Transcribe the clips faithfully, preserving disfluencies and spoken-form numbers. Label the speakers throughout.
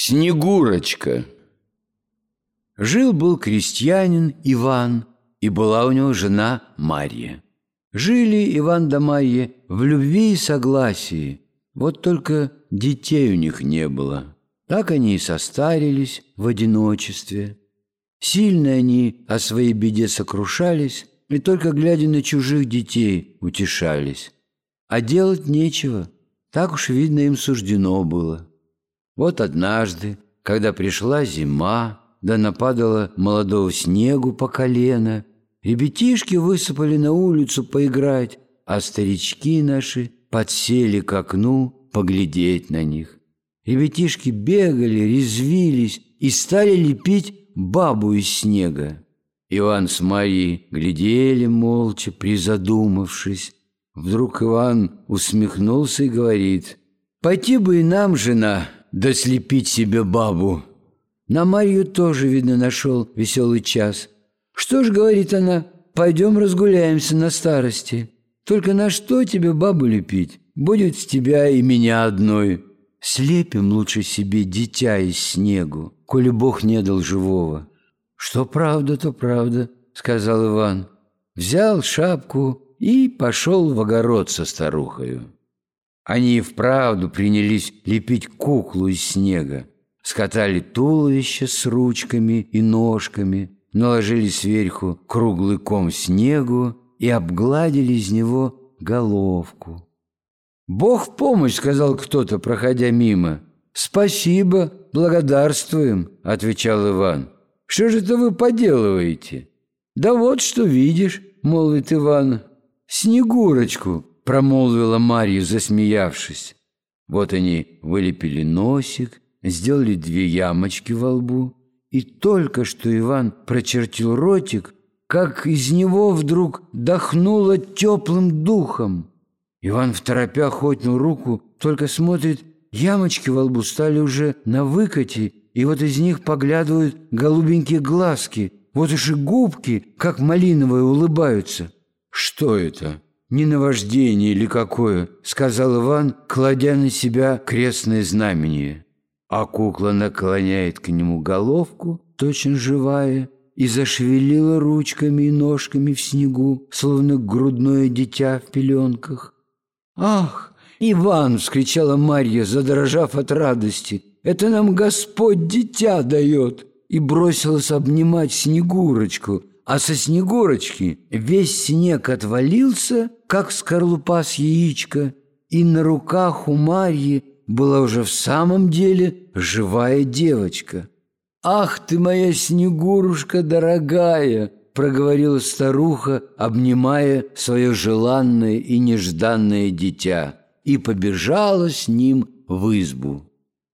Speaker 1: Снегурочка. Жил-был крестьянин Иван, и была у него жена Марья. Жили Иван да Марья в любви и согласии, вот только детей у них не было. Так они и состарились в одиночестве. Сильно они о своей беде сокрушались и только глядя на чужих детей утешались. А делать нечего, так уж, видно, им суждено было. Вот однажды, когда пришла зима, да нападало молодого снегу по колено, ребятишки высыпали на улицу поиграть, а старички наши подсели к окну поглядеть на них. Ребятишки бегали, резвились и стали лепить бабу из снега. Иван с Марьей глядели молча, призадумавшись. Вдруг Иван усмехнулся и говорит: «Пойти бы и нам, жена, да слепить себе бабу». На Марью тоже, видно, нашел веселый час. «Что ж, — говорит она, — пойдем разгуляемся на старости. Только на что тебе бабу лепить? Будет с тебя и меня одной. Слепим лучше себе дитя из снегу, коли Бог не дал живого». «Что правда, то правда, — сказал Иван. Взял шапку и пошел в огород со старухою. Они и вправду принялись лепить куклу из снега. Скатали туловище с ручками и ножками, наложили сверху круглый ком снегу и обгладили из него головку. «Бог в помощь, — сказал кто-то, проходя мимо. «Спасибо, благодарствуем, — отвечал Иван. Что же это вы поделываете?» «Да вот что видишь, — молвит Иван. Снегурочку, — промолвила Марья, засмеявшись. Вот они вылепили носик, сделали две ямочки во лбу, и только что Иван прочертил ротик, как из него вдруг дохнуло теплым духом. Иван второпях отнял руку, только смотрит, ямочки во лбу стали уже на выкате, и вот из них поглядывают голубенькие глазки, вот уж и губки, как малиновые, улыбаются. «Что это? Не наваждение или какое?» — сказал Иван, кладя на себя крестное знамение. А кукла наклоняет к нему головку, точно живая, и зашевелила ручками и ножками в снегу, словно грудное дитя в пеленках. «Ах, Иван! — вскричала Марья, задрожав от радости. — Это нам Господь дитя дает!» И бросилась обнимать Снегурочку, а со Снегурочки весь снег отвалился, как скорлупа с яичка, и на руках у Марьи была уже в самом деле живая девочка. «Ах ты моя Снегурушка дорогая!» — проговорила старуха, обнимая свое желанное и нежданное дитя, и побежала с ним в избу.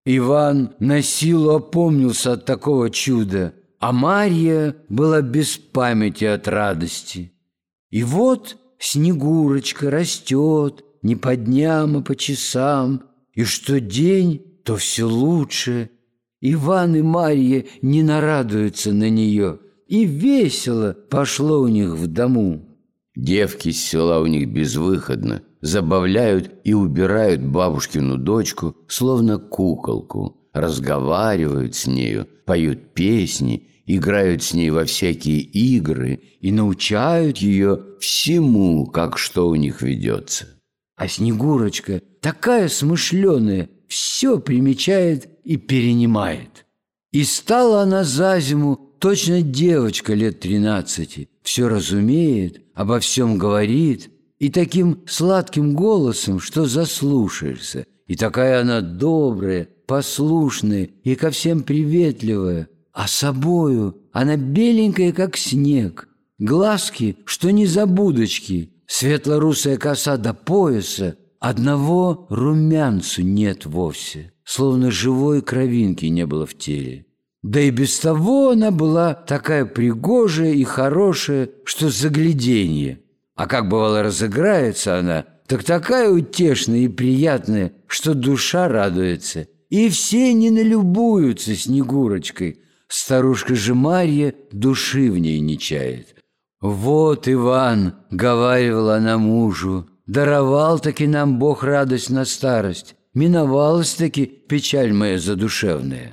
Speaker 1: Иван на силу опомнился от такого чуда, а Марья была без памяти от радости. И вот Снегурочка растет не по дням, а по часам, и что день, то все лучше. Иван и Марья не нарадуются на нее, и весело пошло у них в дому. Девки с села у них безвыходно, забавляют и убирают бабушкину дочку, словно куколку, разговаривают с нею, поют песни, играют с ней во всякие игры и научают ее всему, как что у них ведется.
Speaker 2: А Снегурочка такая смышленая, все примечает и перенимает. И стала она за зиму точно девочка лет тринадцати, все разумеет, обо всем говорит, и таким сладким голосом, что заслушаешься, и такая она добрая, послушная и ко всем приветливая, а собою она беленькая, как снег, глазки, что незабудочки, светло-русая коса до пояса, одного румянцу нет вовсе, словно живой кровинки не было в теле. Да и без того она была такая пригожая и хорошая, что загляденье. А как бывало разыграется она, так такая утешная и приятная, что душа радуется. И все не налюбуются Снегурочкой. Старушка же Марья души в ней не чает. «Вот, Иван, — говаривала она мужу, — даровал-таки нам Бог радость на старость, миновалась-таки печаль моя задушевная».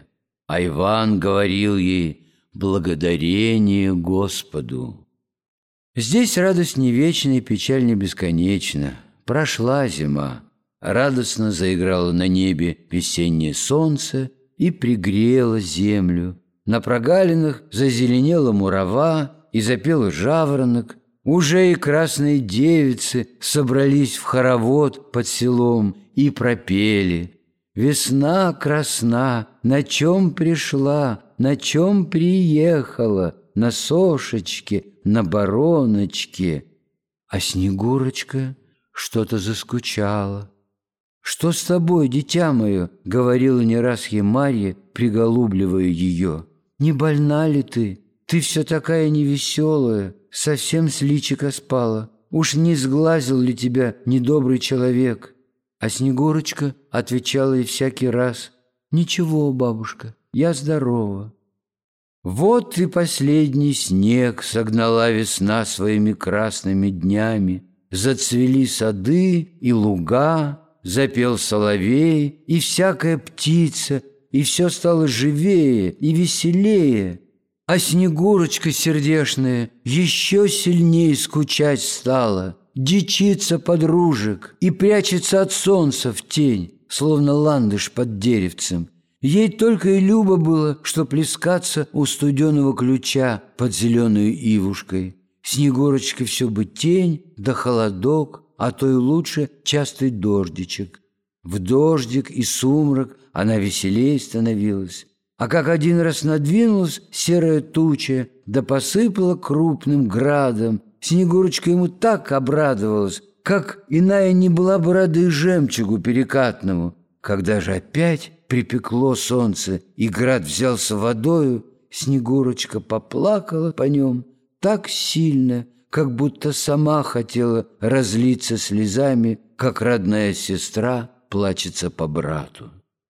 Speaker 1: А Иван говорил ей «благодарение Господу».
Speaker 2: Здесь радость не вечна и печаль не бесконечна. Прошла зима, радостно заиграло на небе весеннее солнце и пригрело землю. На прогалинах зазеленела мурава и запел жаворонок. Уже и красные девицы собрались в хоровод под селом и пропели: «Весна красна, на чем пришла, на чем приехала, на сошечке, на бароночке». А Снегурочка что-то заскучала. «Что с тобой, дитя мое?» — говорила не раз ей Марья, приголубливая ее. «Не больна ли ты? Ты все такая невеселая, совсем с личика спала. Уж не сглазил ли тебя недобрый человек?» А Снегурочка отвечала ей всякий раз: «Ничего, бабушка, я здорова». Вот и последний снег согнала весна своими красными днями. Зацвели сады и луга, запел соловей и всякая птица, и все стало живее и веселее. А Снегурочка сердешная еще сильнее скучать стала, дичится подружек и прячется от солнца в тень, словно ландыш под деревцем. Ей только и любо было, что плескаться у студеного ключа под зеленую ивушкой. Снегурочка все бы тень да холодок, а то и лучше частый дождичек. В дождик и сумрак она веселей становилась. А как один раз надвинулась серая туча, да посыпала крупным градом, Снегурочка ему так обрадовалась, как иная не была бы рада и жемчугу перекатному. Когда же опять припекло солнце и град взялся водою, Снегурочка поплакала по нем так сильно, как будто сама хотела разлиться слезами, как родная сестра плачется по брату.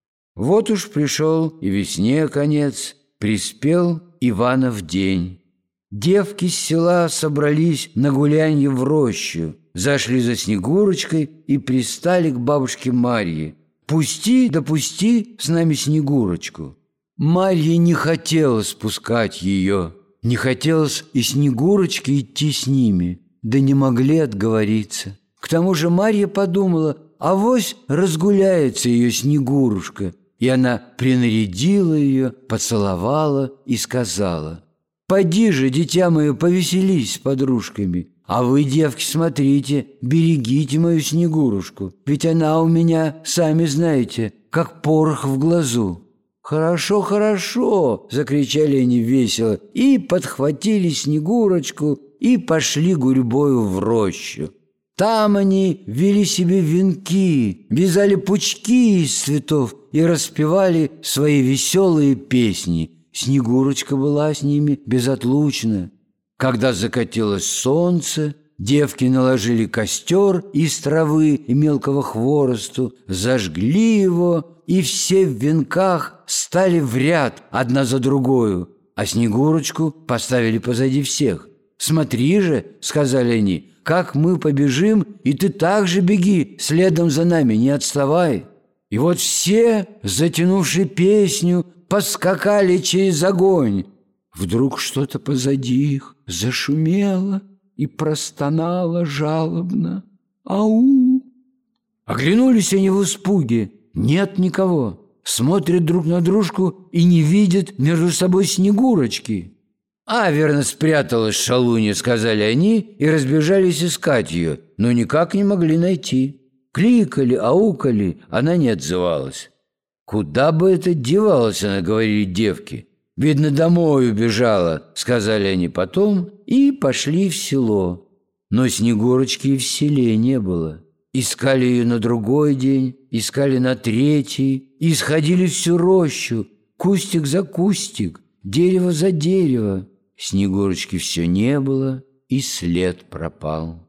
Speaker 2: Вот уж пришел и весне конец, приспел Иванов день. Девки с села собрались на гулянье в рощу, зашли за Снегурочкой и пристали к бабушке Марье. «Пусти, да пусти с нами Снегурочку». Марья не хотела спускать ее, не хотелось и Снегурочке идти с ними, да не могли отговориться. К тому же Марья подумала, авось разгуляется ее Снегурушка, и она принарядила ее, поцеловала и сказала: «Поди же, дитя мое, повеселись с подружками, а вы, девки, смотрите, берегите мою Снегурушку, ведь она у меня, сами знаете, как порох в глазу». «Хорошо, хорошо!» — закричали они весело и подхватили Снегурочку и пошли гурьбою в рощу. Там они вели себе венки, вязали пучки из цветов и распевали свои веселые песни. Снегурочка была с ними безотлучна. Когда закатилось солнце, девки наложили костер из травы и мелкого хворосту, зажгли его, и все в венках стали в ряд одна за другою, а Снегурочку поставили позади всех. «Смотри же», — сказали они, — «как мы побежим, и ты так же беги следом за нами, не отставай». И вот все, затянувши песню, поскакали через огонь. Вдруг что-то позади их зашумело и простонало жалобно: «Ау!». Оглянулись они в испуге. Нет никого. Смотрят друг на дружку и не видят между собой Снегурочки. «А, верно, спряталась шалунья», — сказали они и разбежались искать ее, но никак не могли найти. Кликали, аукали, она не отзывалась. «Куда бы это девалась она?» — говорили девки. «Видно, домой убежала», — сказали они потом и пошли в село. Но Снегурочки и в селе не было. Искали ее на другой день, искали на третий, и исходили всю рощу, кустик за кустик, дерево за дерево. Снегурочки все не было, и след пропал.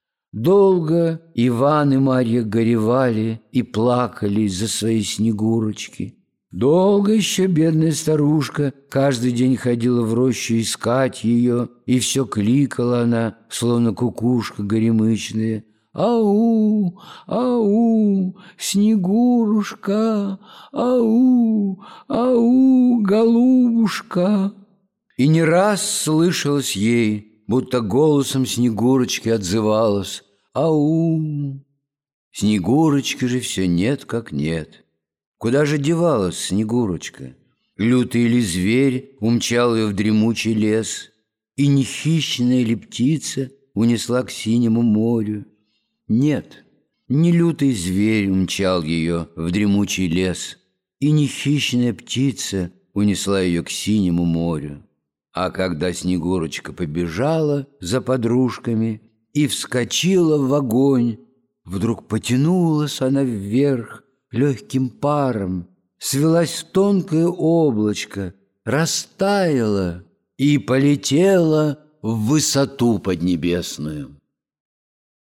Speaker 2: Долго Иван и Марья горевали и плакали из-за своей Снегурочки. Долго еще бедная старушка каждый день ходила в рощу искать ее, и все кликала она, словно кукушка горемычная: «Ау, ау, Снегурушка, ау, ау», голубушка!»
Speaker 1: И не раз слышалось ей, будто голосом Снегурочки отзывалась: «Ау!» Снегурочки же все нет как нет. Куда же девалась Снегурочка? Лютый ли зверь умчал ее в дремучий лес, и не хищная ли птица унесла к синему морю? Нет, не лютый зверь умчал ее в дремучий лес, и не хищная птица унесла ее к синему морю. А когда Снегурочка побежала за подружками и вскочила в огонь, вдруг потянулась она вверх легким паром, свелась в тонкое облачко, растаяла и полетела в высоту поднебесную.